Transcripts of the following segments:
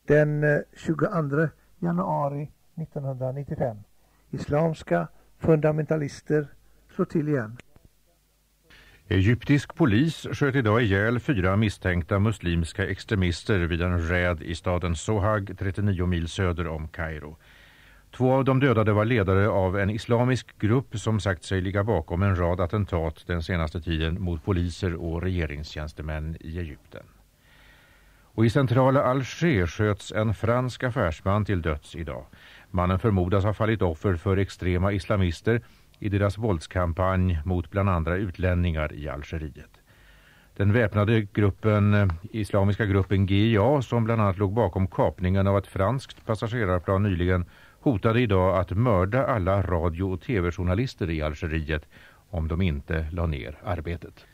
Den 22 januari 1995. Islamska fundamentalister slår till igen. Egyptisk polis sköt idag ihjäl 4 misstänkta muslimska extremister vid en räd i staden Sohag, 39 mil söder om Kairo. 2 av de dödade var ledare av en islamisk grupp som sagt sig ligga bakom en rad attentat den senaste tiden mot poliser och regeringstjänstemän i Egypten. Och i centrala Alger sköts en fransk affärsman till döds idag. Mannen förmodas ha fallit offer för extrema islamister i deras våldskampanj mot bland andra utlänningar i Algeriet. Den väpnade gruppen, islamiska gruppen GIA, som bland annat låg bakom kapningen av ett franskt passagerarplan nyligen, hotade idag att mörda alla radio- och tv-journalister i Algeriet om de inte la ner arbetet.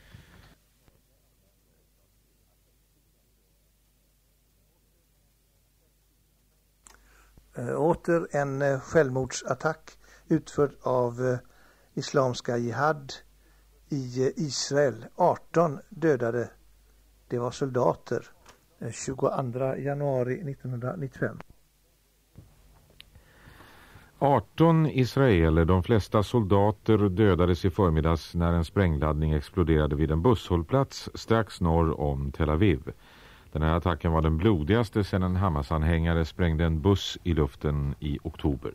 Åter en självmordsattack utförd av Islamska Jihad i Israel. 18 dödade. Det var soldater. 22 januari 1995. 18 israeler, de flesta soldater, dödades i förmiddags när en sprängladdning exploderade vid en busshållplats strax norr om Tel Aviv. Den här attacken var den blodigaste sedan en Hamas-anhängare sprängde en buss i luften i oktober.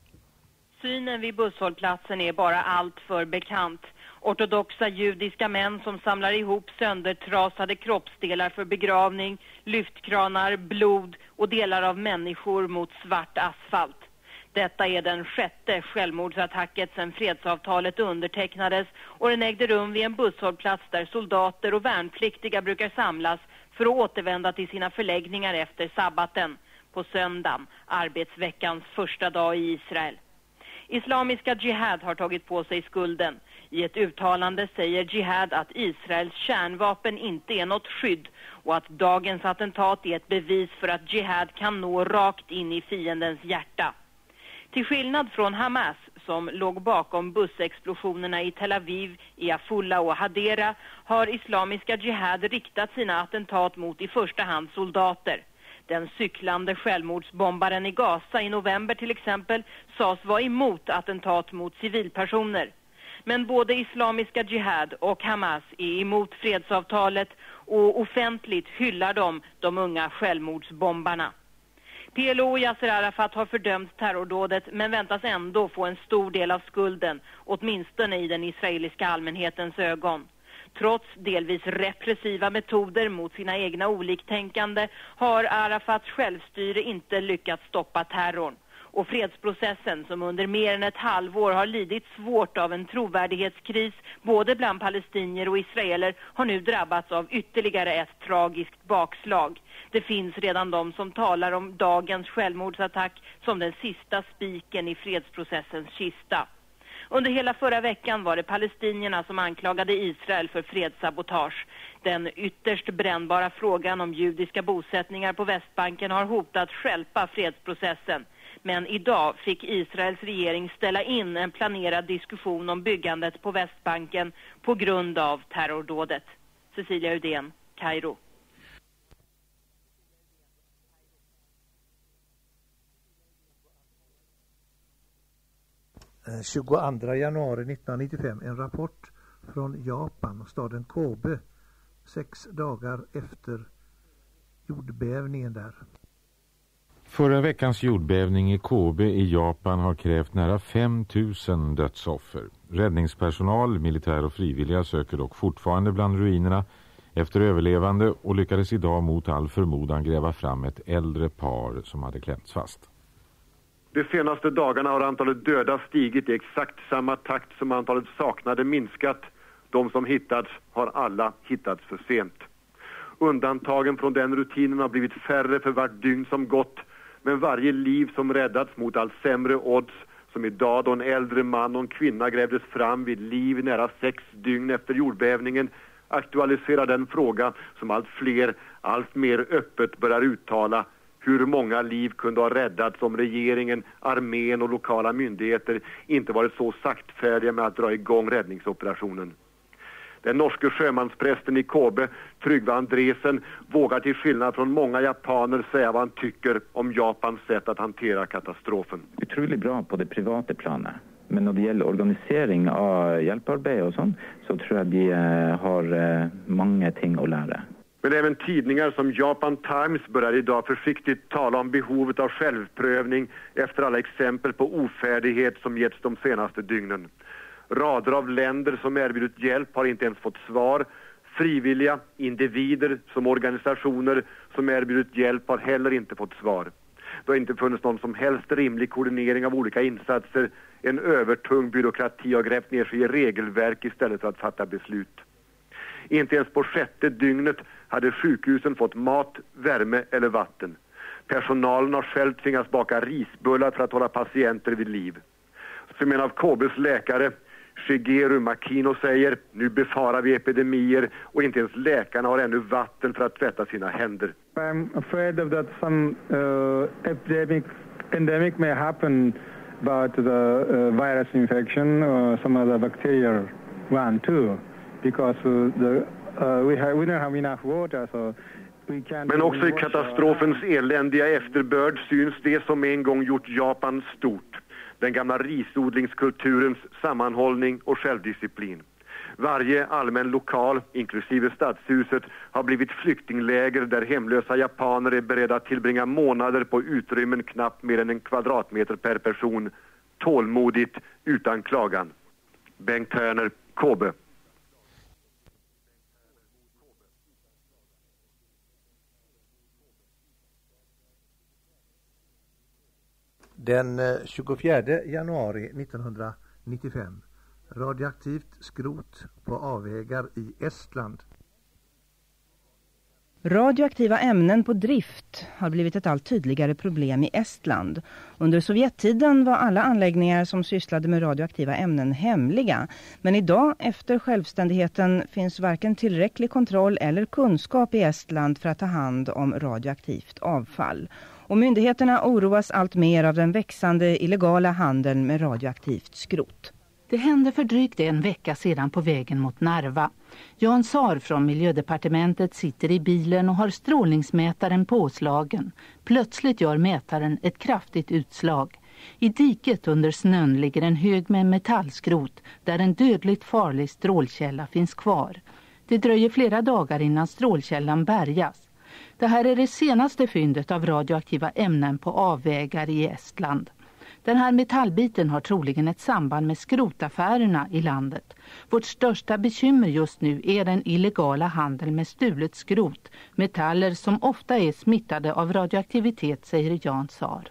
Synen vid busshållplatsen är bara allt för bekant. Ortodoxa judiska män som samlar ihop söndertrasade kroppsdelar för begravning, lyftkranar, blod och delar av människor mot svart asfalt. Detta är den 6:e självmordsattacken sedan fredsavtalet undertecknades och den ägde rum vid en busshållplats där soldater och värnpliktiga brukar samlas för att återvända till sina förläggningar efter sabbaten på söndagen, arbetsveckans första dag i Israel. Islamiska Jihad har tagit på sig skulden. I ett uttalande säger Jihad att Israels kärnvapen inte är något skydd och att dagens attentat är ett bevis för att Jihad kan nå rakt in i fiendens hjärta. Till skillnad från Hamas som låg bakom bussexplosionerna i Tel Aviv, i Afula och Hadera har Islamiska Jihad riktat sina attentat mot i första hand soldater. Den cyklande självmordsbombaren i Gaza i november till exempel sades vara emot attentat mot civilpersoner. Men både Islamiska Jihad och Hamas är emot fredsavtalet och offentligt hyllar de unga självmordsbombarna. PLO och Yasser Arafat har fördömt terrordådet men väntas ändå få en stor del av skulden, åtminstone i den israeliska allmänhetens ögon. Trots delvis repressiva metoder mot sina egna oliktänkande har Arafats självstyre inte lyckats stoppa terrorn. Och fredsprocessen som under mer än ett halvår har lidit svårt av en trovärdighetskris både bland palestinier och israeler har nu drabbats av ytterligare ett tragiskt bakslag. Det finns redan de som talar om dagens självmordsattack som den sista spiken i fredsprocessens kista. Under hela förra veckan var det palestinierna som anklagade Israel för fredssabotage. Den ytterst brännbara frågan om judiska bosättningar på Västbanken har hotat stjälpa fredsprocessen. Men idag fick Israels regering ställa in en planerad diskussion om byggandet på Västbanken på grund av terrordådet. Cecilia Udén, Kairo. Den 22 januari 1995, en rapport från Japan och staden Kobe 6 dagar efter jordbävningen där. Förra veckans jordbävning i Kobe i Japan har krävt nära 5 000 dödsoffer. Räddningspersonal, militär och frivilliga söker dock fortfarande bland ruinerna efter överlevande och lyckades idag mot all förmodan gräva fram ett äldre par som hade klämts fast. De senaste dagarna har antalet döda stigit i exakt samma takt som antalet saknade minskat. De som hittats har alla hittats för sent. Undantagen från den rutinen har blivit färre för vart dygn som gått. Men varje liv som räddats mot allt sämre odds, som idag då en äldre man och en kvinna grävdes fram vid liv nära 6 dygn efter jordbävningen, aktualiserar den fråga som allt fler, allt mer öppet börjar uttala. Hur många liv kunde ha räddats om regeringen, armén och lokala myndigheter inte varit så saktfärdiga med att dra igång räddningsoperationen? Den norske sjömansprästen i Kobe, Trygve Andresen, vågar till skillnad från många japaner säga vad han tycker om Japans sätt att hantera katastrofen. Utrolig bra på det privata planet. Men när det gäller organisering av hjälparbete och sånt så tror jag de har många ting att lära. Men även tidningar som Japan Times börjar idag försiktigt tala om behovet av självprövning efter alla exempel på ofärdighet som getts de senaste dygnen. Rader av länder som erbjudit hjälp har inte ens fått svar. Frivilliga individer som organisationer som erbjudit hjälp har heller inte fått svar. Det har inte funnits någon som helst rimlig koordinering av olika insatser. En övertung byråkrati har grävt ner sig i regelverk istället för att fatta beslut. Inte ens på 6:e dygnet hade sjukhusen fått mat, värme eller vatten. Personalen har själv tvingats baka risbullar för att hålla patienter vid liv. Som en av Kobes läkare, Shigeru Makino, säger, nu befarar vi epidemier och inte ens läkarna har ännu vatten för att tvätta sina händer. I'm afraid of that some endemic may happen about the virus infection or some other bacterial one too, because we don't have enough water, so we can't. Men också i katastrofens eländiga efterbörd syns det som en gång gjort Japan stort. Den gamla risodlingskulturens sammanhållning och självdisciplin. Varje allmän lokal, inklusive stadshuset, har blivit flyktingläger där hemlösa japaner är beredda att tillbringa månader på utrymmen knappt mer än 1 kvadratmeter per person. Tålmodigt, utan klagan. Bengt Törner, Kobe. Den 24 januari 1995. Radioaktivt skrot på avvägar i Estland. Radioaktiva ämnen på drift har blivit ett allt tydligare problem i Estland. Under Sovjettiden var alla anläggningar som sysslade med radioaktiva ämnen hemliga. Men idag, efter självständigheten, finns varken tillräcklig kontroll eller kunskap i Estland för att ta hand om radioaktivt avfall. Och myndigheterna oroas allt mer av den växande illegala handeln med radioaktivt skrot. Det hände för drygt en vecka sedan på vägen mot Narva. Jan Saar från Miljödepartementet sitter i bilen och har strålningsmätaren påslagen. Plötsligt gör mätaren ett kraftigt utslag. I diket under snön ligger en hög med metallskrot där en dödligt farlig strålkälla finns kvar. Det dröjer flera dagar innan strålkällan bärgas. Det här är det senaste fyndet av radioaktiva ämnen på avvägar i Estland. Den här metallbiten har troligen ett samband med skrotaffärerna i landet. Vårt största bekymmer just nu är den illegala handeln med stulet skrot. Metaller som ofta är smittade av radioaktivitet, säger Jan Saar.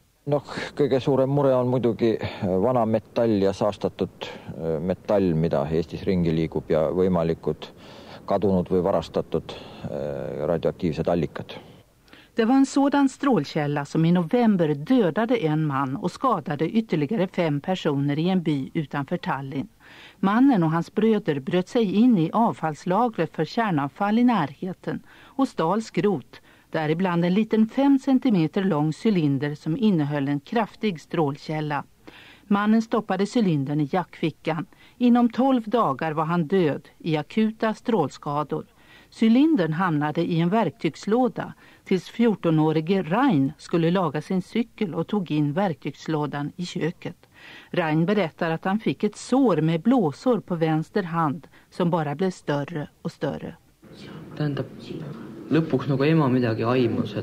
Kõige suurem mure on muidugi vana metall ja saastatud metall, mida Eestis ringi liigub ja võimalikud kadunud või varastatud radioaktiivsed allikad. Det var en sådan strålkälla som i november dödade en man och skadade ytterligare 5 personer i en by utanför Tallinn. Mannen och hans bröder bröt sig in i avfallslagret för kärnavfall i närheten och stal skrot, däribland en liten 5 centimeter lång cylinder som innehöll en kraftig strålkälla. Mannen stoppade cylindern i jackfickan. Inom 12 dagar var han död i akuta strålskador. Cylindern hamnade i en verktygslåda tills 14-årige Rein skulle laga sin cykel och tog in verktygslådan i köket. Rein berättar att han fick ett sår med blåsor på vänster hand som bara blev större och större. Tähendab, lõpuks nagu ema midagi aimus,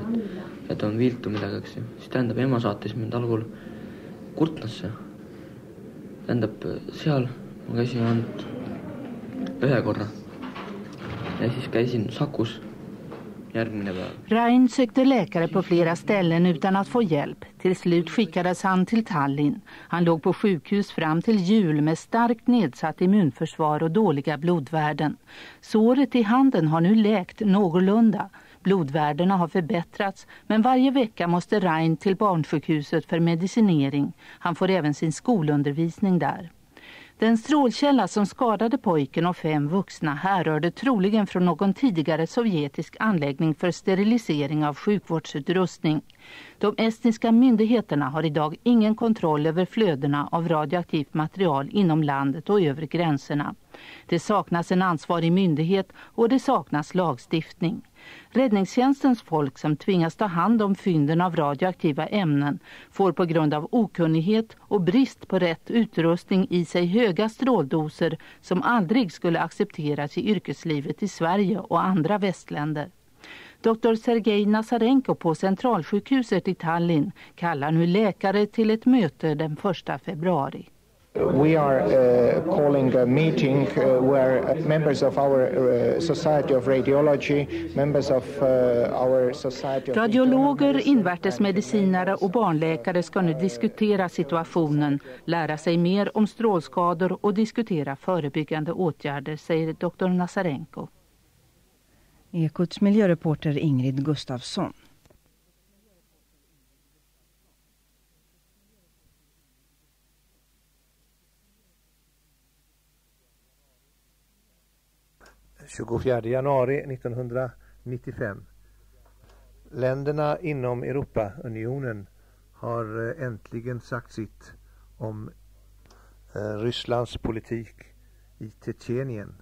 et on viltu midagi, eks ju. Siis tähendab, ema saatis mind algul Kurtnasse. Tähendab, seal ma käisin ainult 1 korra. Ja siis käisin Sakus järgmine päev. Rein sökte läkare på flera ställen utan att få hjälp. Till slut skickades han till Tallinn. Han låg på sjukhus fram till jul med starkt nedsatt immunförsvar och dåliga blodvärden. Såret i handen har nu läkt någorlunda. Blodvärdena har förbättrats, men varje vecka måste Rein till barnsjukhuset för medicinering. Han får även sin skolundervisning där. Den strålkälla som skadade pojken och 5 vuxna härrörde troligen från någon tidigare sovjetisk anläggning för sterilisering av sjukvårdsutrustning. De estniska myndigheterna har idag ingen kontroll över flödena av radioaktivt material inom landet och över gränserna. Det saknas en ansvarig myndighet och det saknas lagstiftning. Räddningstjänstens folk som tvingas ta hand om fynden av radioaktiva ämnen får på grund av okunnighet och brist på rätt utrustning i sig höga stråldoser som aldrig skulle accepteras i yrkeslivet i Sverige och andra västländer. Dr. Sergej Nazarenko på centralsjukhuset i Tallinn kallar nu läkare till ett möte den 1 februari. We are calling a meeting where members of our Society of Radiology, members of our Society of... Radiologer, invärtesmedicinare och barnläkare ska nu diskutera situationen, lära sig mer om strålskador och diskutera förebyggande åtgärder, säger Dr. Nazarenko. Ekots miljöreporter Ingrid Gustafsson. Den 24 januari 1995. Länderna inom Europaunionen har äntligen sagt sitt om Rysslands politik i Tjetjenien.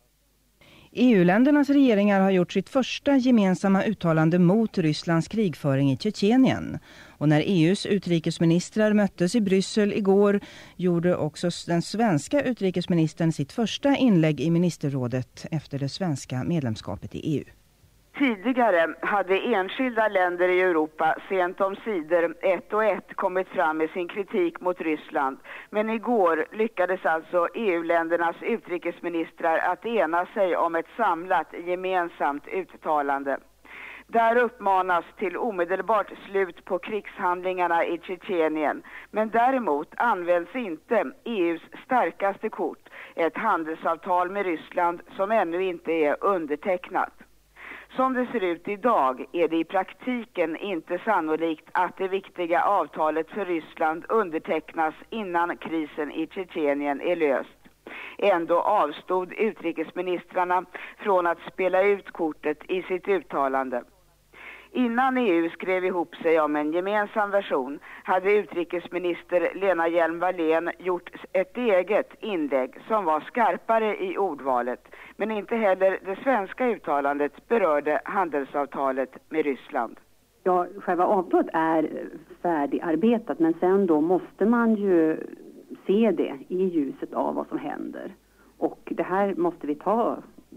EU-ländernas regeringar har gjort sitt första gemensamma uttalande mot Rysslands krigföring i Tjetjenien. Och när EUs utrikesministrar möttes i Bryssel igår gjorde också den svenska utrikesministern sitt första inlägg i ministerrådet efter det svenska medlemskapet i EU. Tidigare hade enskilda länder i Europa sent om sidor ett och ett kommit fram med sin kritik mot Ryssland. Men igår lyckades alltså EU-ländernas utrikesministrar att ena sig om ett samlat gemensamt uttalande. Där uppmanas till omedelbart slut på krigshandlingarna i Tjetjenien. Men däremot används inte EUs starkaste kort, ett handelsavtal med Ryssland som ännu inte är undertecknat. Som det ser ut idag är det i praktiken inte sannolikt att det viktiga avtalet för Ryssland undertecknas innan krisen i Tjetjenien är löst. Ändå avstod utrikesministrarna från att spela ut kortet i sitt uttalande. Innan EU skrev ihop sig om en gemensam version hade utrikesminister Lena Hjelm-Wallén gjort ett eget inlägg som var skarpare i ordvalet. Men inte heller det svenska uttalandet berörde handelsavtalet med Ryssland. Ja, själva avtalet är färdigarbetat, men sen då måste man ju se det i ljuset av vad som händer. Och det här måste vi ta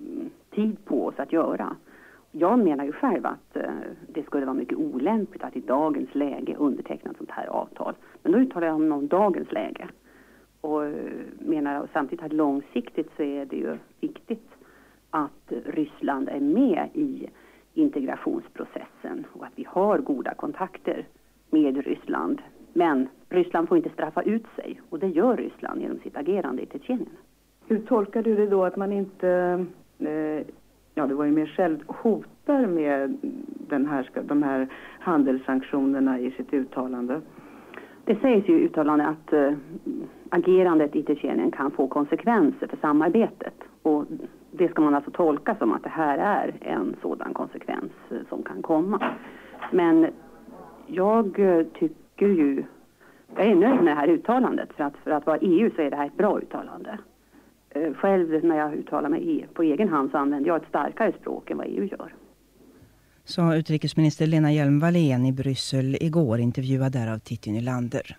tid på oss att göra. Jag menar ju själv att det skulle vara mycket olämpligt att i dagens läge underteckna ett sånt här avtal. Men då uttalar jag om dagens läge. Och menar samtidigt att långsiktigt så är det ju viktigt att Ryssland är med i integrationsprocessen och att vi har goda kontakter med Ryssland. Men Ryssland får inte straffa ut sig, och det gör Ryssland genom sitt agerande i Tjetjenien. Hur tolkar du det då att man inte, det var ju mer själv, hotar med de här handelssanktionerna i sitt uttalande? Det sägs ju i uttalandet att agerandet i Tjetjenien kan få konsekvenser för samarbetet. Och det ska man alltså tolka som att det här är en sådan konsekvens som kan komma. Men jag tycker ju, jag är nöjd med det här uttalandet. För att vara EU så är det här ett bra uttalande. Själv när jag uttalar mig på egen hand så använder jag ett starkare språk än vad EU gör. Sa utrikesminister Lena Hjelm-Wallén i Bryssel igår, intervjuad där av Titti Nylander.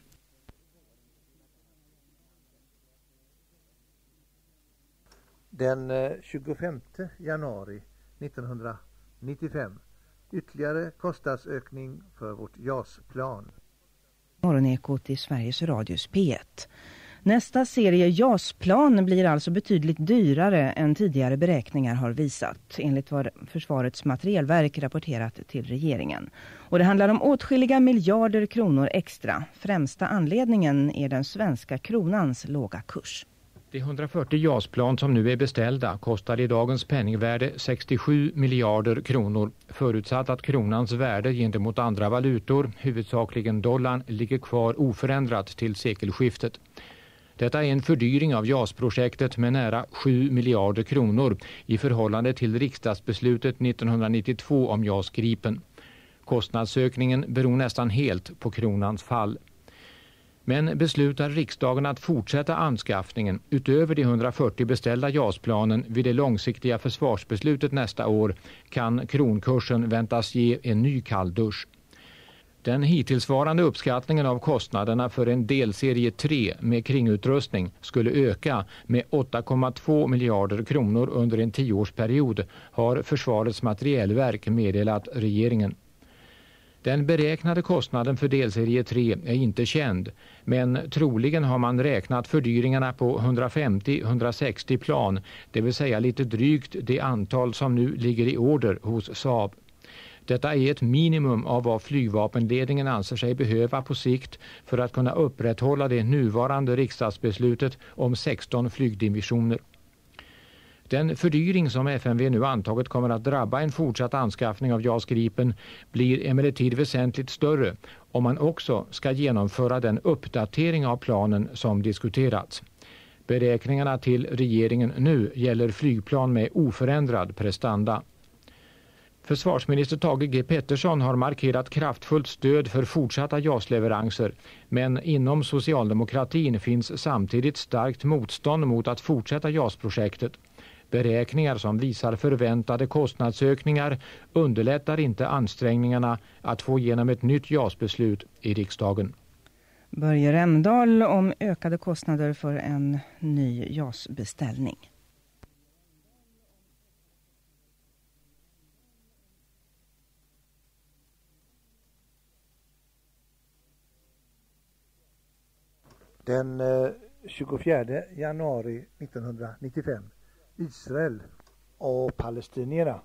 Den 25 januari 1995. Ytterligare kostnadsökning för vårt JAS-plan. Morgonekot i Sveriges Radios P1. Nästa serie JAS-plan blir alltså betydligt dyrare än tidigare beräkningar har visat, enligt vad Försvarets materielverk rapporterat till regeringen. Och det handlar om åtskilliga miljarder kronor extra. Främsta anledningen är den svenska kronans låga kurs. De 140 JAS-plan som nu är beställda kostar i dagens penningvärde 67 miljarder kronor. Förutsatt att kronans värde gentemot andra valutor, huvudsakligen dollarn, ligger kvar oförändrat till sekelskiftet. Detta är en fördyring av JAS-projektet med nära 7 miljarder kronor i förhållande till riksdagsbeslutet 1992 om JAS Gripen. Kostnadsökningen beror nästan helt på kronans fall. Men beslutar riksdagen att fortsätta anskaffningen utöver de 140 beställda JAS-planen vid det långsiktiga försvarsbeslutet nästa år kan kronkursen väntas ge en ny kalldusch. Den hittillsvarande uppskattningen av kostnaderna för en delserie 3 med kringutrustning skulle öka med 8,2 miljarder kronor under en 10-årsperiod, har Försvarets materielverk meddelat regeringen. Den beräknade kostnaden för delserie 3 är inte känd, men troligen har man räknat fördyringarna på 150-160 plan, det vill säga lite drygt det antal som nu ligger i order hos Saab. Detta är ett minimum av vad flygvapenledningen anser sig behöva på sikt för att kunna upprätthålla det nuvarande riksdagsbeslutet om 16 flygdivisioner. Den fördyring som FMV nu antagit kommer att drabba en fortsatt anskaffning av JAS Gripen blir emellertid väsentligt större om man också ska genomföra den uppdatering av planen som diskuterats. Beräkningarna till regeringen nu gäller flygplan med oförändrad prestanda. Försvarsminister Thage G. Peterson har markerat kraftfullt stöd för fortsatta JAS-leveranser, men inom socialdemokratin finns samtidigt starkt motstånd mot att fortsätta JAS-projektet. Beräkningar som visar förväntade kostnadsökningar underlättar inte ansträngningarna att få igenom ett nytt JAS-beslut i riksdagen. Börje Remdahl om ökade kostnader för en ny JAS-beställning. Den 24 januari 1995, Israel och palestinierna.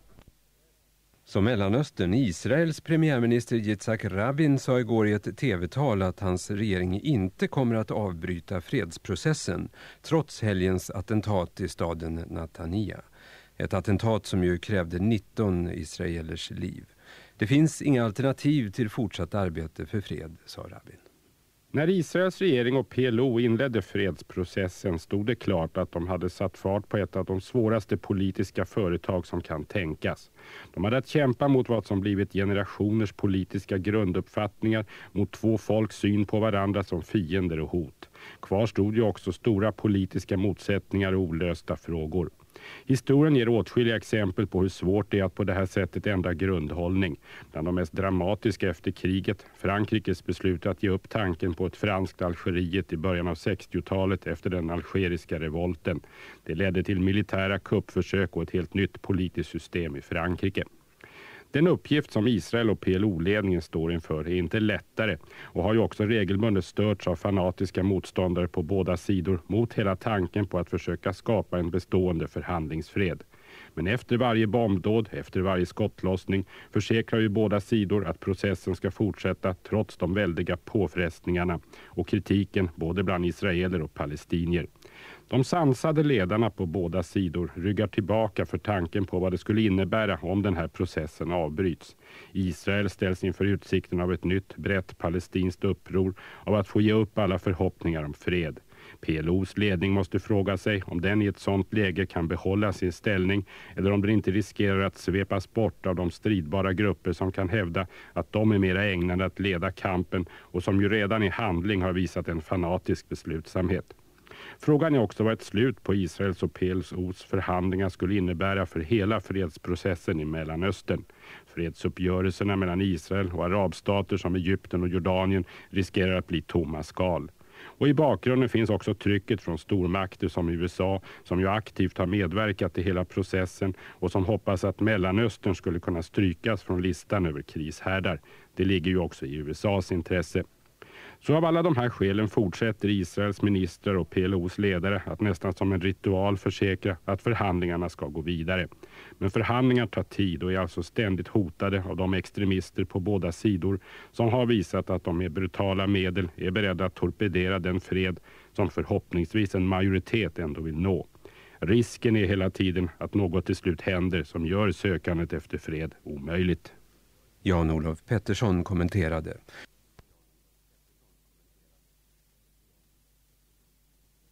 Som Mellanöstern, Israels premiärminister Yitzhak Rabin sa igår i ett tv-tal att hans regering inte kommer att avbryta fredsprocessen trots helgens attentat i staden Netanya. Ett attentat som ju krävde 19 israelers liv. Det finns inga alternativ till fortsatt arbete för fred, sa Rabin. När Israels regering och PLO inledde fredsprocessen stod det klart att de hade satt fart på ett av de svåraste politiska företag som kan tänkas. De hade att kämpa mot vad som blivit generationers politiska grunduppfattningar, mot två folks syn på varandra som fiender och hot. Kvar stod ju också stora politiska motsättningar och olösta frågor. Historien ger åtskilliga exempel på hur svårt det är att på det här sättet ändra grundhållning. Bland de mest dramatiska efter kriget, Frankrikes beslut att ge upp tanken på ett franskt Algeriet i början av 60-talet efter den algeriska revolten. Det ledde till militära kuppförsök och ett helt nytt politiskt system i Frankrike. Den uppgift som Israel och PLO-ledningen står inför är inte lättare och har ju också regelbundet störts av fanatiska motståndare på båda sidor mot hela tanken på att försöka skapa en bestående förhandlingsfred. Men efter varje bombdåd, efter varje skottlossning försäkrar ju båda sidor att processen ska fortsätta trots de väldiga påfrestningarna och kritiken både bland israeler och palestinier. De sansade ledarna på båda sidor ryggar tillbaka för tanken på vad det skulle innebära om den här processen avbryts. Israel ställs inför utsikten av ett nytt brett palestinskt uppror av att få ge upp alla förhoppningar om fred. PLOs ledning måste fråga sig om den i ett sådant läge kan behålla sin ställning eller om den inte riskerar att svepas bort av de stridbara grupper som kan hävda att de är mera ägnade att leda kampen och som ju redan i handling har visat en fanatisk beslutsamhet. Frågan är också vad ett slut på Israels och PLOs förhandlingar skulle innebära för hela fredsprocessen i Mellanöstern. Fredsuppgörelserna mellan Israel och arabstater som Egypten och Jordanien riskerar att bli tomma skal. Och i bakgrunden finns också trycket från stormakter som USA som ju aktivt har medverkat i hela processen och som hoppas att Mellanöstern skulle kunna strykas från listan över krishärdar. Det ligger ju också i USAs intresse. Så av alla de här skälen fortsätter Israels ministrar och PLOs ledare att nästan som en ritual försäkra att förhandlingarna ska gå vidare. Men förhandlingar tar tid och är alltså ständigt hotade av de extremister på båda sidor som har visat att de med brutala medel är beredda att torpedera den fred som förhoppningsvis en majoritet ändå vill nå. Risken är hela tiden att något till slut händer som gör sökandet efter fred omöjligt. Jan-Olof Pettersson kommenterade.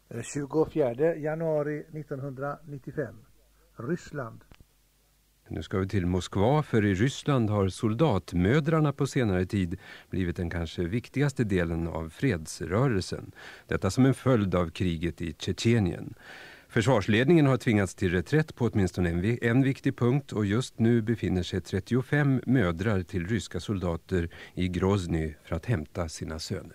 24 januari 1995. Ryssland. Nu ska vi till Moskva, för i Ryssland har soldatmödrarna på senare tid blivit den kanske viktigaste delen av fredsrörelsen. Detta som en följd av kriget i Tjetjenien. Försvarsledningen har tvingats till reträtt på åtminstone en viktig punkt, och just nu befinner sig 35 mödrar till ryska soldater i Grozny för att hämta sina söner.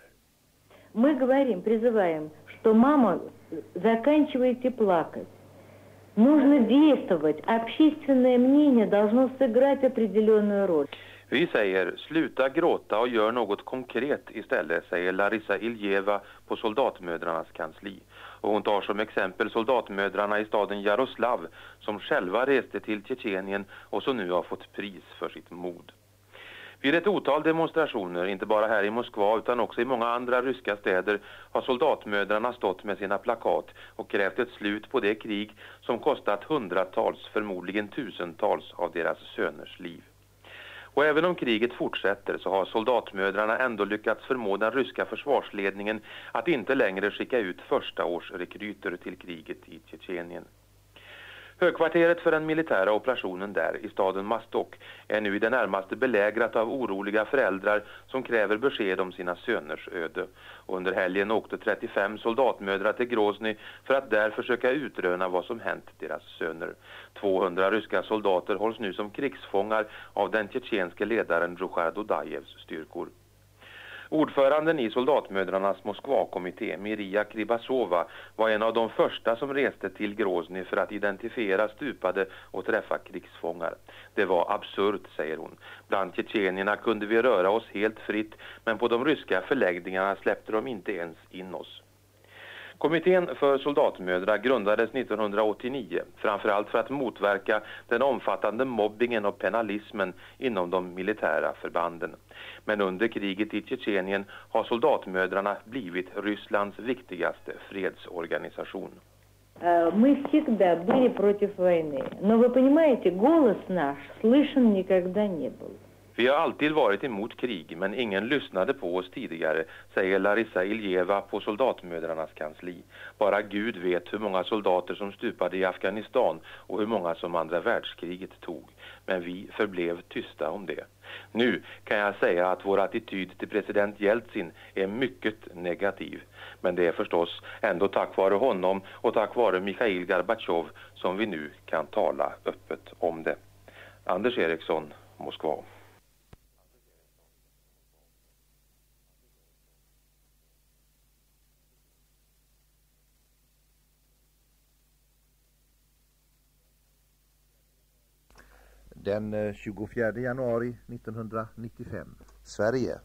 Мы говорим, призываем, что мама, заканчивайте плакать. Нужно действовать. Общественное мнение должно сыграть определенную роль. Vi säger, sluta gråta och gör något konkret istället, säger Larissa Iljeva på soldatmödrarnas kansli. Och hon tar som exempel soldatmödrarna i staden Jaroslav som själva reste till Tjetjenien och som nu har fått pris för sitt mod. Vid ett otal demonstrationer, inte bara här i Moskva utan också i många andra ryska städer, har soldatmödrarna stått med sina plakat och krävt ett slut på det krig som kostat hundratals, förmodligen tusentals av deras söners liv. Och även om kriget fortsätter så har soldatmödrarna ändå lyckats förmå den ryska försvarsledningen att inte längre skicka ut första års rekryter till kriget i Tjetjenien. Högkvarteret för den militära operationen där, i staden Mastok, är nu i det närmaste belägrat av oroliga föräldrar som kräver besked om sina söners öde. Och under helgen åkte 35 soldatmödrar till Grozny för att där försöka utröna vad som hänt deras söner. 200 ryska soldater hålls nu som krigsfångar av den tjetjenske ledaren Djukhar Dudajevs styrkor. Ordföranden i soldatmödrarnas Moskva-kommitté, Miria Kribasova, var en av de första som reste till Grozny för att identifiera stupade och träffa krigsfångar. Det var absurt, säger hon. Bland tjetjenierna kunde vi röra oss helt fritt, men på de ryska förläggningarna släppte de inte ens in oss. Kommittén för soldatmödrar grundades 1989, framförallt för att motverka den omfattande mobbingen och penalismen inom de militära förbanden. Men under kriget i Tjetjenien har soldatmödrarna blivit Rysslands viktigaste fredsorganisation. Мы всегда были против войны, но вы понимаете, голос наш слышен никогда не был. Vi har alltid varit emot krig, men ingen lyssnade på oss tidigare, säger Larissa Iljeva på soldatmödrarnas kansli. Bara Gud vet hur många soldater som stupade i Afghanistan och hur många som andra världskriget tog. Men vi förblev tysta om det. Nu kan jag säga att vår attityd till president Jeltsin är mycket negativ. Men det är förstås ändå tack vare honom och tack vare Mikhail Gorbatjov som vi nu kan tala öppet om det. Anders Eriksson, Moskva. Den 24 januari 1995. Sverige.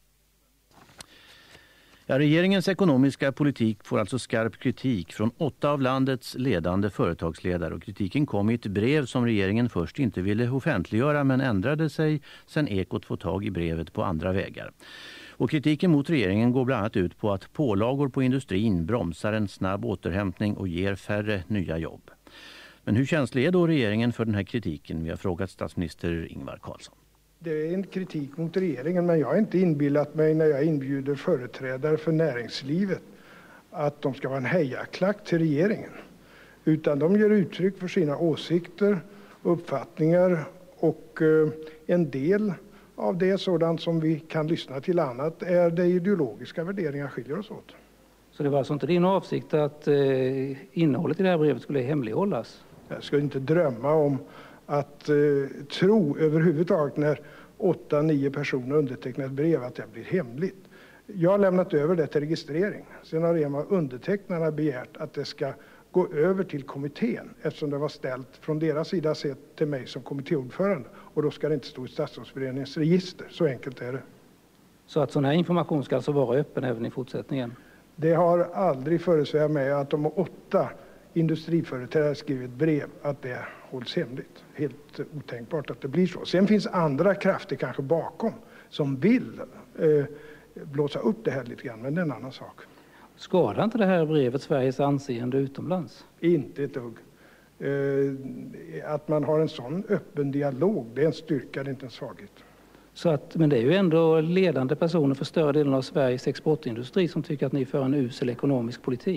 Ja, regeringens ekonomiska politik får alltså skarp kritik från 8 av landets ledande företagsledare, och kritiken kom i ett brev som regeringen först inte ville offentliggöra men ändrade sig sen Ekot får tag i brevet på andra vägar. Och kritiken mot regeringen går bland annat ut på att pålagor på industrin bromsar en snabb återhämtning och ger färre nya jobb. Men hur känslig är då regeringen för den här kritiken? Vi har frågat statsminister Ingvar Carlsson. Det är en kritik mot regeringen, men jag har inte inbillat mig när jag inbjuder företrädare för näringslivet att de ska vara en hejaklack till regeringen. Utan de ger uttryck för sina åsikter, uppfattningar, och en del av det sådant som vi kan lyssna till, annat är det ideologiska värderingar skiljer oss åt. Så det var alltså inte din avsikt att innehållet i det här brevet skulle hemlighållas? Jag skulle inte drömma om att tro överhuvudtaget när 8-9 personer undertecknar ett brev att det blir hemligt. Jag har lämnat över det till registrering. Sen har en av undertecknarna begärt att det ska gå över till kommittén eftersom det var ställt från deras sida sett till mig som kommittéordförande. Och då ska det inte stå i statsrådsberedningens register. Så enkelt är det. Så att sån här information ska alltså vara öppen även i fortsättningen? Det har aldrig föresvävat mig att om 8 industriföreträdare skriver ett brev att det hålls hemligt. Helt otänkbart att det blir så. Sen finns andra krafter kanske bakom som vill blåsa upp det här lite grann, men det är en annan sak. Skadar inte det här brevet Sveriges anseende utomlands? Inte ett dugg. Att man har en sån öppen dialog, det är en styrka, det är inte en svaghet. Så att, men det är ju ändå ledande personer för större delen av Sveriges exportindustri som tycker att ni för en usel ekonomisk politik.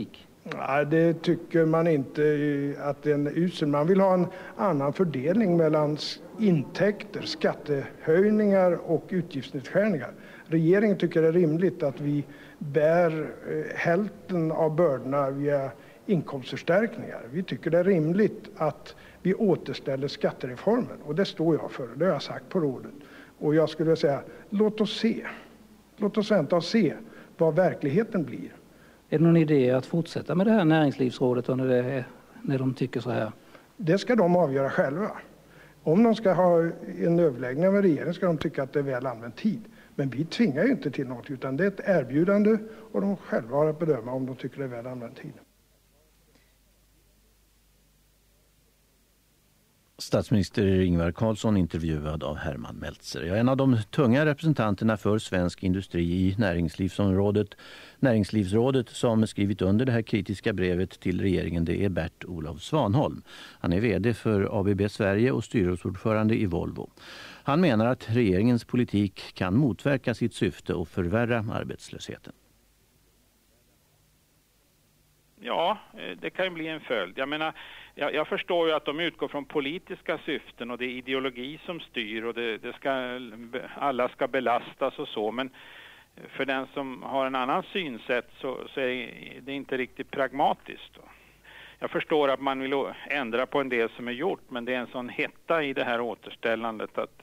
Nej, det tycker man inte att den är usel. Man vill ha en annan fördelning mellan intäkter, skattehöjningar och utgiftsnedskärningar. Regeringen tycker det är rimligt att vi bär hälften av bördorna via inkomstförstärkningar. Vi tycker det är rimligt att vi återställer skattereformen, och det står jag för. Det har jag sagt på rådet. Och jag skulle säga, låt oss se. Låt oss vänta och se vad verkligheten blir. Är det någon idé att fortsätta med det här näringslivsrådet när de tycker så här? Det ska de avgöra själva. Om de ska ha en överläggning med regeringen ska de tycka att det är väl använd tid. Men vi tvingar ju inte till något, utan det är ett erbjudande och de själva har att bedöma om de tycker det är väl använd tid. Statsminister Ingvar Carlsson intervjuad av Herman Meltzer. En av de tunga representanterna för svensk industri i Näringslivsrådet som skrivit under det här kritiska brevet till regeringen, det är Bert-Olof Svanholm. Han är vd för ABB Sverige och styrelseordförande i Volvo. Han menar att regeringens politik kan motverka sitt syfte och förvärra arbetslösheten. Ja, det kan ju bli en följd. Jag menar, jag förstår ju att de utgår från politiska syften och det är ideologi som styr och alla ska belastas och så. Men för den som har en annan synsätt så är det inte riktigt pragmatiskt. Jag förstår att man vill ändra på en del som är gjort, men det är en sån hetta i det här återställandet att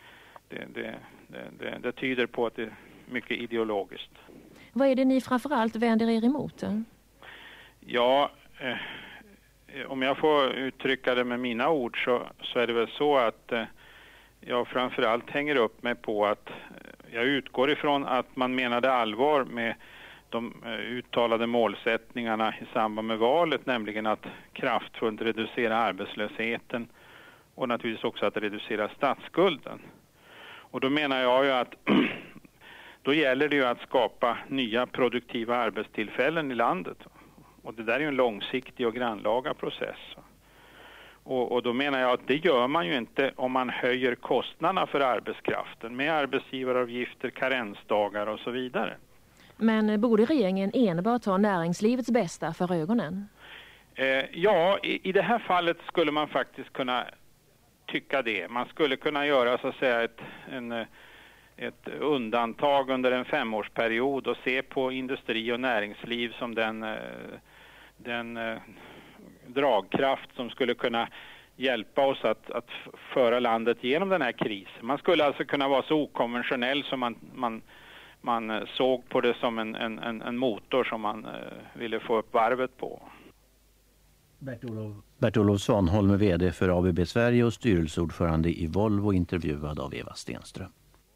det tyder på att det är mycket ideologiskt. Vad är det ni framförallt vänder er emot? Ja, om jag får uttrycka det med mina ord så är det väl så att jag framförallt hänger upp mig på att jag utgår ifrån att man menade allvar med de uttalade målsättningarna i samband med valet, nämligen att kraftfullt reducera arbetslösheten och naturligtvis också att reducera statsskulden. Och då menar jag ju att då gäller det ju att skapa nya produktiva arbetstillfällen i landet. Och det där är ju en långsiktig och grannlaga process. Och då menar jag att det gör man ju inte om man höjer kostnaderna för arbetskraften med arbetsgivaravgifter, karensdagar och så vidare. Men borde regeringen enbart ha näringslivets bästa för ögonen? Ja, i det här fallet skulle man faktiskt kunna tycka det. Man skulle kunna göra så att säga ett undantag under en 5-årsperiod och se på industri och näringsliv som den dragkraft som skulle kunna hjälpa oss att föra landet genom den här krisen. Man skulle alltså kunna vara så okonventionell som man såg på det som en motor som man ville få upp varvet på. Bert-Olof Svanholm är vd för ABB Sverige och styrelseordförande i Volvo, intervjuad av Eva Stenström.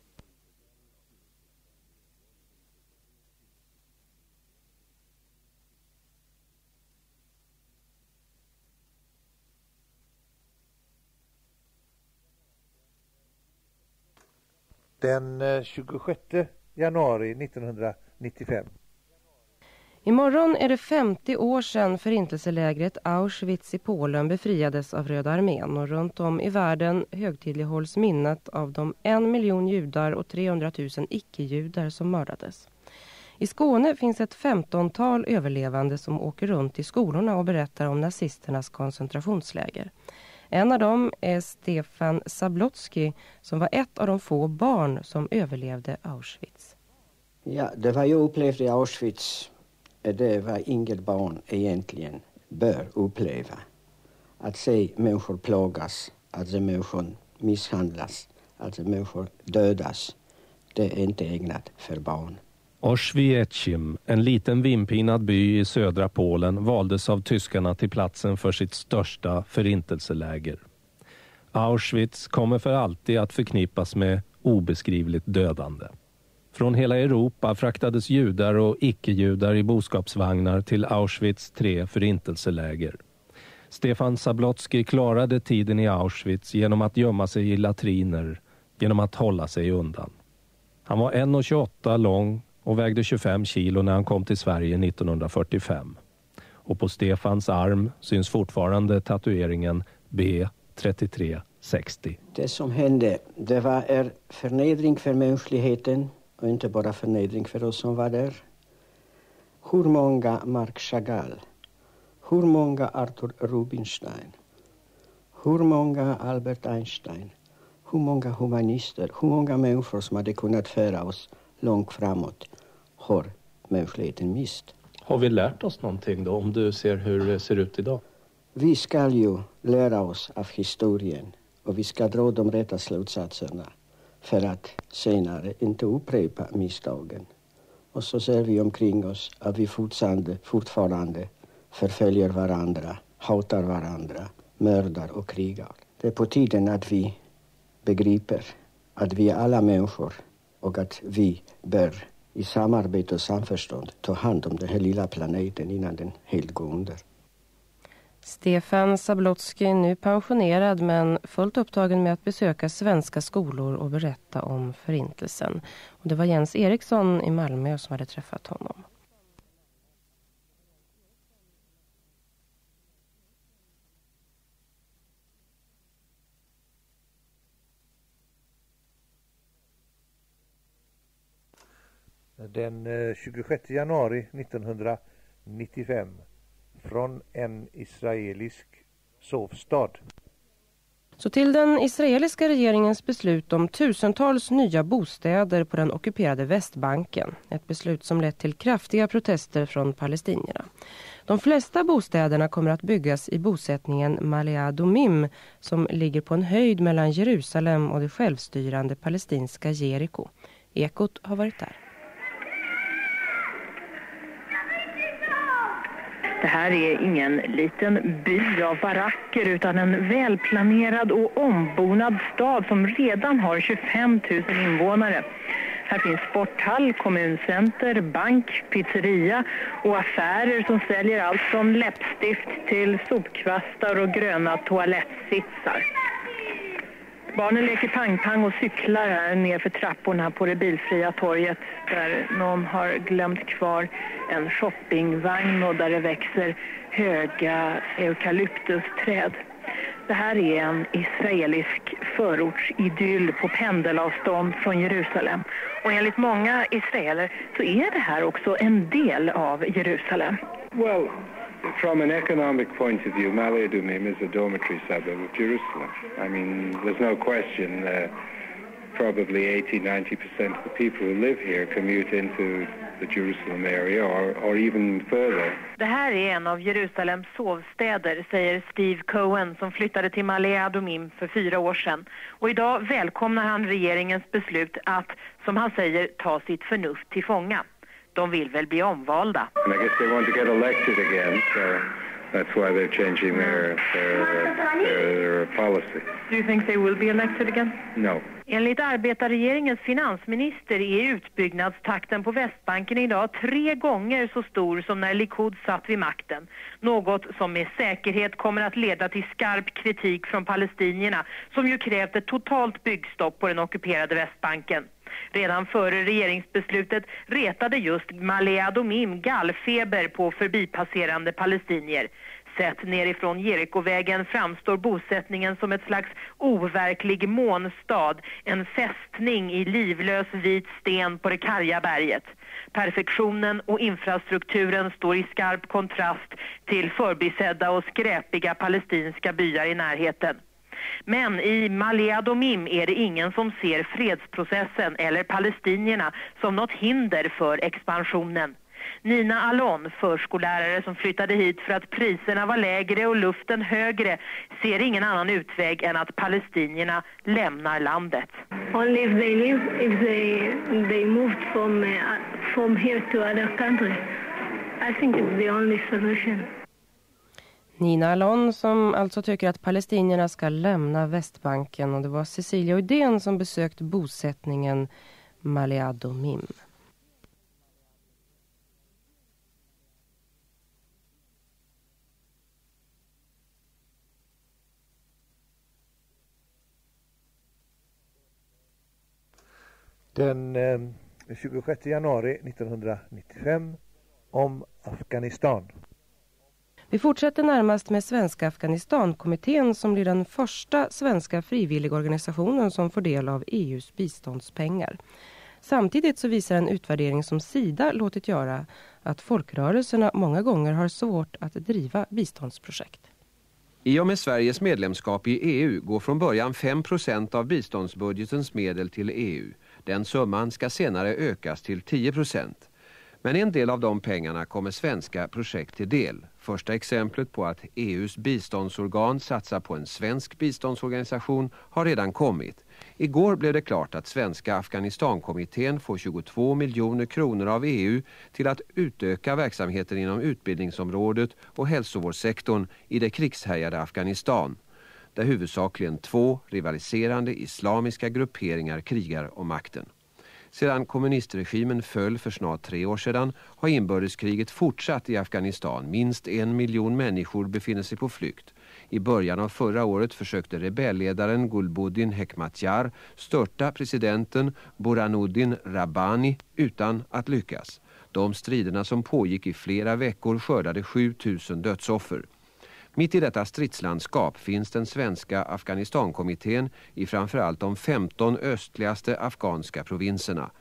Den 26 januari 1995. Imorgon är det 50 år sedan förintelselägret Auschwitz i Polen befriades av Röda armén, och runt om i världen högtidlighålls minnet av de 1 miljon judar och 300 000 icke-judar som mördades. I Skåne finns ett 15-tal överlevande som åker runt i skolorna och berättar om nazisternas koncentrationsläger. En av dem är Stefan Zablotsky, som var ett av de få barn som överlevde Auschwitz. Ja, det var jag upplevde i Auschwitz. Det var inget barn egentligen bör uppleva. Att se människor plågas, att se människor misshandlas, att se människor dödas. Det är inte ägnat för barn. Auschwitz, en liten vindpinad by i södra Polen, valdes av tyskarna till platsen för sitt största förintelseläger. Auschwitz kommer för alltid att förknippas med obeskrivligt dödande. Från hela Europa fraktades judar och icke-judar i boskapsvagnar till Auschwitz 3 förintelseläger. Stefan Zablotsky klarade tiden i Auschwitz genom att gömma sig i latriner, genom att hålla sig undan. Han var 1,28 lång och vägde 25 kilo när han kom till Sverige 1945. Och på Stefans arm syns fortfarande tatueringen B3360. Det som hände, det var en förnedring för mänskligheten och inte bara förnedring för oss som var där. Hur många Marc Chagall Hur många Arthur Rubinstein? Hur många Albert Einstein? Hur många humanister? Hur många människor som hade kunnat föra oss långt framåt har mänskligheten mist? Har vi lärt oss någonting då, om du ser hur det ser ut idag? Vi ska ju lära oss av historien och vi ska dra de rätta slutsatserna för att senare inte upprepa misstagen. Och så ser vi omkring oss att vi fortfarande förföljer varandra, hatar varandra, mördar och krigar. Det är på tiden att vi begriper att vi är alla människor och att vi bör i samarbete och samförstånd ta hand om den här lilla planeten innan den helt går under. Stefan Zablotsky, nu pensionerad men fullt upptagen med att besöka svenska skolor och berätta om förintelsen. Och det var Jens Eriksson i Malmö som hade träffat honom. Den 26 januari 1995 från en israelisk sovstad. Så till den israeliska regeringens beslut om tusentals nya bostäder på den ockuperade Västbanken. Ett beslut som lett till kraftiga protester från palestinierna. De flesta bostäderna kommer att byggas i bosättningen Ma'ale Adumim som ligger på en höjd mellan Jerusalem och det självstyrande palestinska Jeriko. Ekot har varit där. Det här är ingen liten by av baracker utan en välplanerad och ombonad stad som redan har 25 000 invånare. Här finns sporthall, kommuncenter, bank, pizzeria och affärer som säljer allt från läppstift till sopkvastar och gröna toalettsitsar. Barnen leker pang-pang och cyklar här ner för trapporna på det bilfria torget där någon har glömt kvar en shoppingvagn och där det växer höga eukalyptusträd. Det här är en israelisk förortsidyll på pendelavstånd från Jerusalem. Och enligt många israeler så är det här också en del av Jerusalem. Well, from an economic point of view, Ma'ale Adumim is a dormitory suburb of Jerusalem. I mean, there's no question, probably 80-90% of the people who live here commute into the Jerusalem area or even further. Det här är en av Jerusalems sovstäder, säger Steve Cohen som flyttade till Ma'ale Adumim för 4 år sedan. Och idag välkomnar han regeringens beslut att, som han säger, ta sitt förnuft till fånga. De vill väl bli omvalda. And I guess they want to get elected again, so that's why they're changing their policy. Do you think they will be elected again? No. Enligt arbetarregeringens finansminister är utbyggnadstakten på Västbanken idag 3 gånger så stor som när Likud satt vid makten. Något som med säkerhet kommer att leda till skarp kritik från palestinierna som ju krävt ett totalt byggstopp på den ockuperade Västbanken. Redan före regeringsbeslutet retade just Ma'ale Adumim gallfeber på förbipasserande palestinier. Sett nerifrån Jerikovägen framstår bosättningen som ett slags overklig månstad, en fästning i livlös vit sten på det karga berget. Perfektionen och infrastrukturen står i skarp kontrast till förbisedda och skräpiga palestinska byar i närheten. Men i Ma'ale Adumim är det ingen som ser fredsprocessen eller palestinierna som något hinder för expansionen. Nina Alon, förskollärare som flyttade hit för att priserna var lägre och luften högre, ser ingen annan utväg än att palestinierna lämnar landet. Only if they leave, if they moved from here to other country. I think it's the only solution. Nina Alon som alltså tycker att palestinierna ska lämna Västbanken, och det var Cecilia Uddén som besökt bosättningen Ma'ale Adumim. Den 26 januari 1995 om Afghanistan. Vi fortsätter närmast med Svenska Afghanistan-kommittén som blir den första svenska frivilligorganisationen som får del av EUs biståndspengar. Samtidigt så visar en utvärdering som SIDA låtit göra att folkrörelserna många gånger har svårt att driva biståndsprojekt. I och med Sveriges medlemskap i EU går från början 5% av biståndsbudgetens medel till EU. Den summan ska senare ökas till 10%. Men en del av de pengarna kommer svenska projekt till del. Första exemplet på att EUs biståndsorgan satsar på en svensk biståndsorganisation har redan kommit. Igår blev det klart att svenska Afghanistankommittén får 22 miljoner kronor av EU till att utöka verksamheten inom utbildningsområdet och hälsovårdssektorn i det krigshärjade Afghanistan, där huvudsakligen 2 rivaliserande islamiska grupperingar krigar om makten. Sedan kommunistregimen föll för snart 3 år sedan har inbördeskriget fortsatt i Afghanistan. Minst 1 miljon människor befinner sig på flykt. I början av förra året försökte rebellledaren Gulbuddin Hekmatyar störta presidenten Burhanuddin Rabbani utan att lyckas. De striderna som pågick i flera veckor skördade 7000 dödsoffer. Mitt i detta stridslandskap finns den svenska Afghanistankommittén i framförallt de 15 östligaste afghanska provinserna.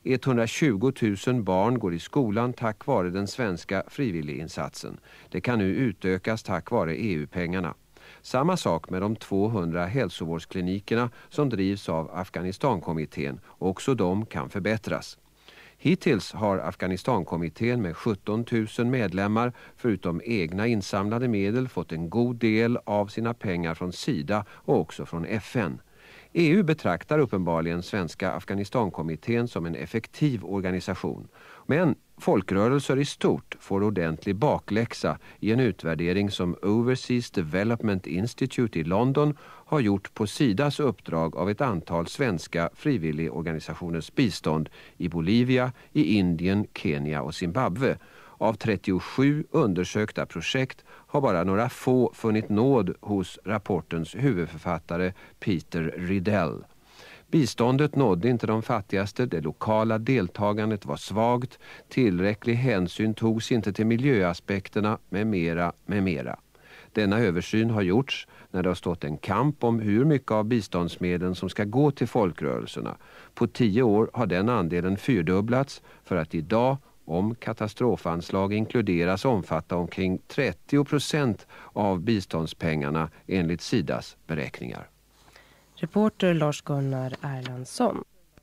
120 000 barn går i skolan tack vare den svenska frivilliginsatsen. Det kan nu utökas tack vare EU-pengarna. Samma sak med de 200 hälsovårdsklinikerna som drivs av Afghanistankommittén. Också de kan förbättras. Hittills har Afghanistankommittén med 17 000 medlemmar förutom egna insamlade medel fått en god del av sina pengar från SIDA och också från FN. EU betraktar uppenbarligen svenska Afghanistankommittén som en effektiv organisation. Men folkrörelser i stort får ordentlig bakläxa i en utvärdering som Overseas Development Institute i London har gjort på SIDAs uppdrag av ett antal svenska frivilligorganisationers bistånd i Bolivia, i Indien, Kenya och Zimbabwe. Av 37 undersökta projekt har bara några få funnit nåd hos rapportens huvudförfattare Peter Riddell. Biståndet nådde inte de fattigaste, det lokala deltagandet var svagt, tillräcklig hänsyn togs inte till miljöaspekterna med mera. Denna översyn har gjorts när det har stått en kamp om hur mycket av biståndsmedlen som ska gå till folkrörelserna. På 10 år har den andelen fyrdubblats för att idag, om katastrofanslag inkluderas, omfatta omkring 30% av biståndspengarna enligt SIDAs beräkningar. Reporter Lars-Gunnar Erlandsson.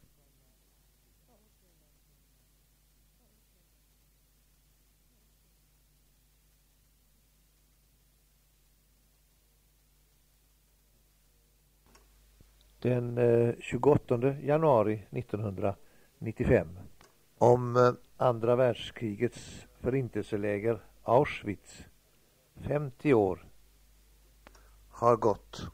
Den 28 januari 1995 om andra världskrigets förintelseläger Auschwitz. 50 år har gått.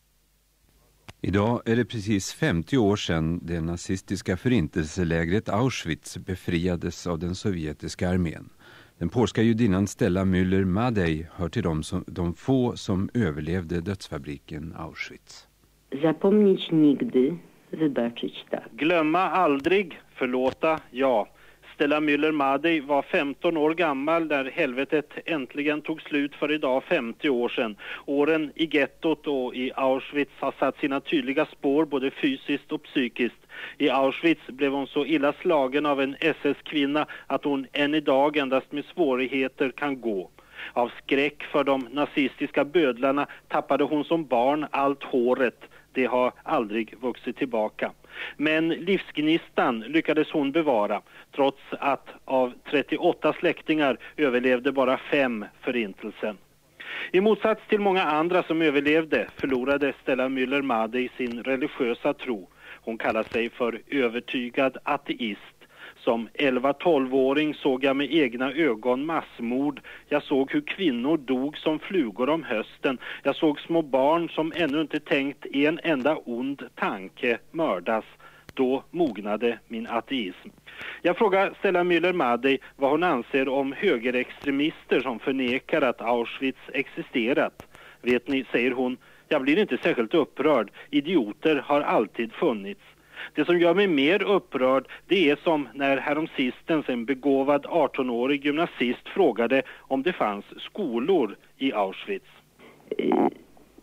Idag är det precis 50 år sedan det nazistiska förintelselägret Auschwitz befriades av den sovjetiska armén. Den polska judinnan Stella Müller-Madej hör till de få som överlevde dödsfabriken Auschwitz. Zapomnieć nigdy, wybaczyć tak. Glömma aldrig, förlåta, ja. Stella Müller-Madej var 15 år gammal när helvetet äntligen tog slut för idag 50 år sedan. Åren i gettot och i Auschwitz har satt sina tydliga spår både fysiskt och psykiskt. I Auschwitz blev hon så illa slagen av en SS-kvinna att hon än idag endast med svårigheter kan gå. Av skräck för de nazistiska bödlarna tappade hon som barn allt håret. Det har aldrig vuxit tillbaka. Men livsgnistan lyckades hon bevara, trots att av 38 släktingar överlevde bara 5 förintelsen. I motsats till många andra som överlevde förlorade Stella Müller-Madej sin religiösa tro. Hon kallar sig för övertygad ateist. Som 11-12-åring såg jag med egna ögon massmord. Jag såg hur kvinnor dog som flugor om hösten. Jag såg små barn som ännu inte tänkt en enda ond tanke mördas. Då mognade min ateism. Jag frågar Stella Müller-Madej vad hon anser om högerextremister som förnekar att Auschwitz existerat. Vet ni, säger hon, jag blir inte särskilt upprörd. Idioter har alltid funnits. Det som gör mig mer upprörd, det är som när häromsistens en begåvad 18-årig gymnasist frågade om det fanns skolor i Auschwitz.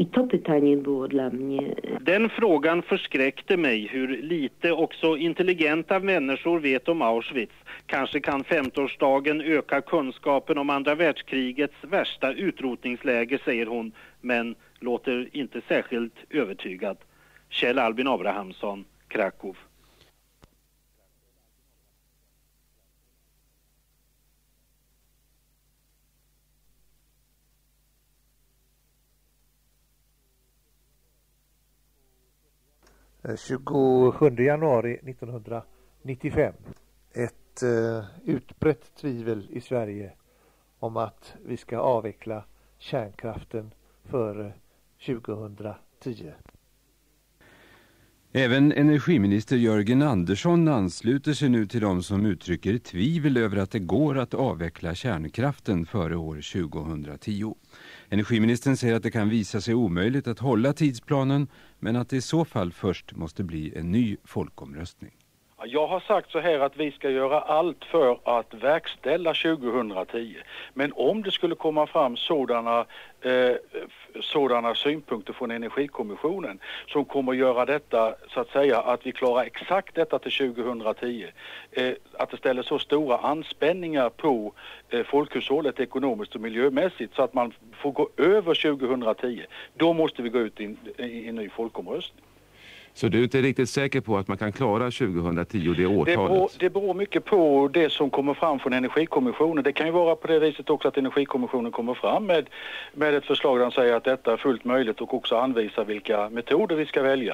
I to pytanie było dla mnie. Den frågan förskräckte mig, hur lite också intelligenta människor vet om Auschwitz. Kanske kan 50-årsdagen öka kunskapen om andra världskrigets värsta utrotningsläger, säger hon, men låter inte särskilt övertygad. Kjell Albin Abrahamsson, Krakow. Den 27 januari 1995. Ett utbrett tvivel i Sverige om att vi ska avveckla kärnkraften före 2010. Även energiminister Jörgen Andersson ansluter sig nu till de som uttrycker tvivel över att det går att avveckla kärnkraften före år 2010. Energiministern säger att det kan visa sig omöjligt att hålla tidsplanen, men att det i så fall först måste bli en ny folkomröstning. Jag har sagt så här att vi ska göra allt för att verkställa 2010. Men om det skulle komma fram sådana synpunkter från Energikommissionen som kommer att göra detta, så att säga, att vi klarar exakt detta till 2010. Att det ställer så stora anspänningar på folkhushållet ekonomiskt och miljömässigt så att man får gå över 2010. Då måste vi gå ut i en ny folkomröstning. Så du är inte riktigt säker på att man kan klara 2010, det årtalet? Det beror mycket på det som kommer fram från Energikommissionen. Det kan ju vara på det viset också att Energikommissionen kommer fram med ett förslag där de säger att detta är fullt möjligt och också anvisar vilka metoder vi ska välja.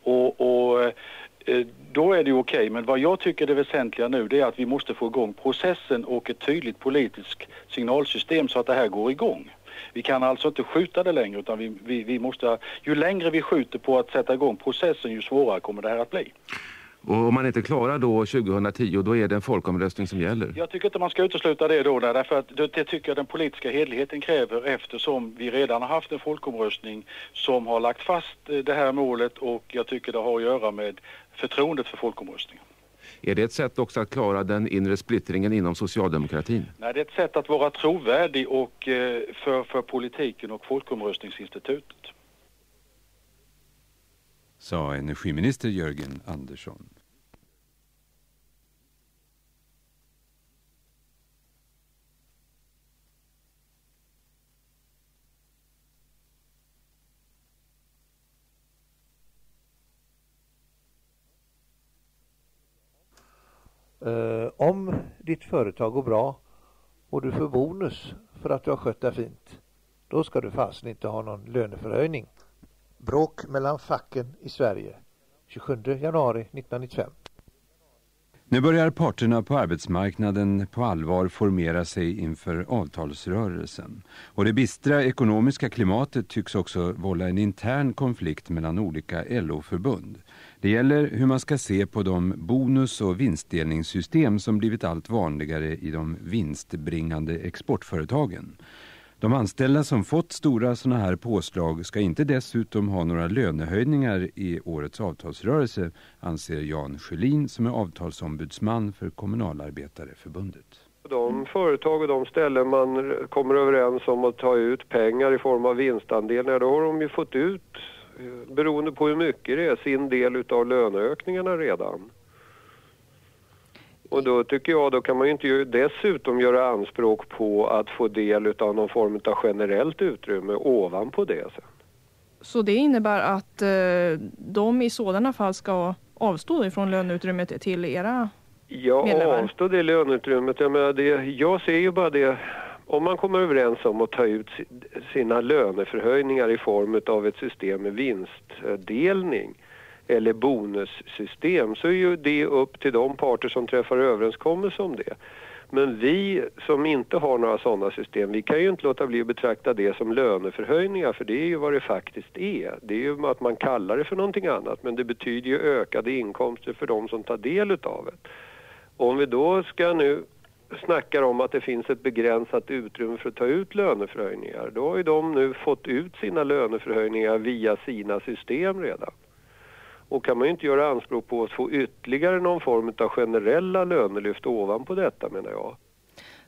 Då är det okej. Men vad jag tycker det väsentliga nu, det är att vi måste få igång processen och ett tydligt politiskt signalsystem så att det här går igång. Vi kan alltså inte skjuta det längre, utan vi måste, ju längre vi skjuter på att sätta igång processen, ju svårare kommer det här att bli. Och om man inte klarar då 2010, då är det en folkomröstning som gäller? Jag tycker inte man ska utesluta det då, därför att det tycker jag den politiska hederligheten kräver, eftersom vi redan har haft en folkomröstning som har lagt fast det här målet, och jag tycker det har att göra med förtroendet för folkomröstningen. Är det ett sätt också att klara den inre splittringen inom socialdemokratin? Nej, det är ett sätt att vara trovärdig och för politiken och folkomröstningsinstitutet. Sa energiminister Jörgen Andersson. Om ditt företag går bra och du får bonus för att du har skött det fint, då ska du fast inte ha någon löneförhöjning. Bråk mellan facken i Sverige 27 januari 1995. Nu börjar parterna på arbetsmarknaden på allvar formera sig inför avtalsrörelsen. Och det bistra ekonomiska klimatet tycks också vålla en intern konflikt mellan olika LO-förbund. Det gäller hur man ska se på de bonus- och vinstdelningssystem som blivit allt vanligare i de vinstbringande exportföretagen. De anställda som fått stora sådana här påslag ska inte dessutom ha några lönehöjningar i årets avtalsrörelse, anser Jan Sjölin som är avtalsombudsman för Kommunalarbetareförbundet. De företag och de ställen man kommer överens om att ta ut pengar i form av vinstandelar, då har de ju fått ut, beroende på hur mycket det är, sin del av löneökningarna redan. Och då tycker jag, då kan man ju inte dessutom göra anspråk på att få del av någon form av generellt utrymme ovanpå det sen. Så det innebär att de i sådana fall ska avstå ifrån löneutrymmet till era medlemmar? Ja, avstå det löneutrymmet. Jag ser ju bara det, om man kommer överens om att ta ut sina löneförhöjningar i form av ett system med vinstdelning eller bonussystem, så är ju det upp till de parter som träffar överenskommelse om det. Men vi som inte har några sådana system, vi kan ju inte låta bli att betrakta det som löneförhöjningar, för det är ju vad det faktiskt är. Det är ju att man kallar det för någonting annat, men det betyder ju ökade inkomster för de som tar del av det. Om vi då ska nu snacka om att det finns ett begränsat utrymme för att ta ut löneförhöjningar, då har ju de nu fått ut sina löneförhöjningar via sina system redan. Och kan man ju inte göra anspråk på att få ytterligare någon form av generella lönelyft ovanpå detta, menar jag.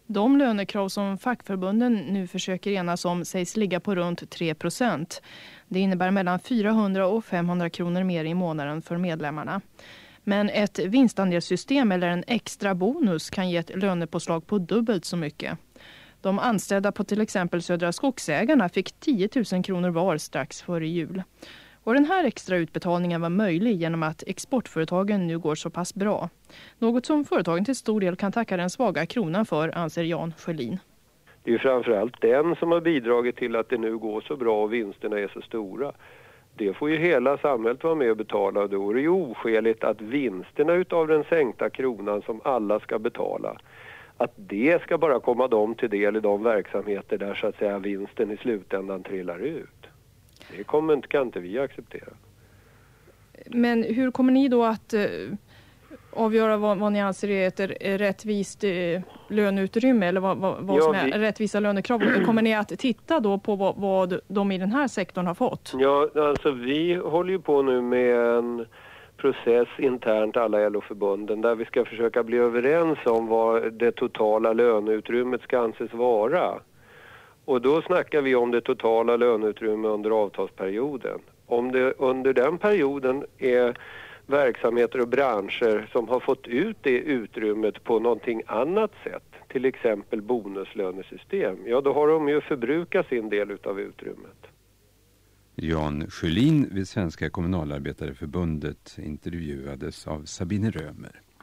De lönekrav som fackförbunden nu försöker enas om sägs ligga på runt 3%. Det innebär mellan 400 och 500 kronor mer i månaden för medlemmarna. Men ett vinstandelssystem eller en extra bonus kan ge ett lönepåslag på dubbelt så mycket. De anställda på till exempel Södra Skogsägarna fick 10 000 kronor var strax före jul. Och den här extra utbetalningen var möjlig genom att exportföretagen nu går så pass bra. Något som företagen till stor del kan tacka den svaga kronan för, anser Jan Sjölin. Det är ju framförallt den som har bidragit till att det nu går så bra och vinsterna är så stora. Det får ju hela samhället vara med och betala, och då är det ju oskäligt att vinsterna utav den sänkta kronan som alla ska betala, att det ska bara komma dem till del i de verksamheter där så att säga vinsten i slutändan trillar ut. Det kan inte vi acceptera. Men hur kommer ni då att avgöra vad ni anser är ett rättvist löneutrymme eller vad som är rättvisa lönekrav? Kommer ni att titta då på vad de i den här sektorn har fått? Ja, alltså vi håller ju på nu med en process internt alla LO-förbunden där vi ska försöka bli överens om vad det totala löneutrymmet ska anses vara. Och då snackar vi om det totala löneutrymmet under avtalsperioden. Om det under den perioden är verksamheter och branscher som har fått ut det utrymmet på någonting annat sätt, till exempel bonuslönesystem, ja då har de ju förbrukat sin del utav utrymmet. Jan Sjölin vid Svenska kommunalarbetareförbundet intervjuades av Sabine Römer.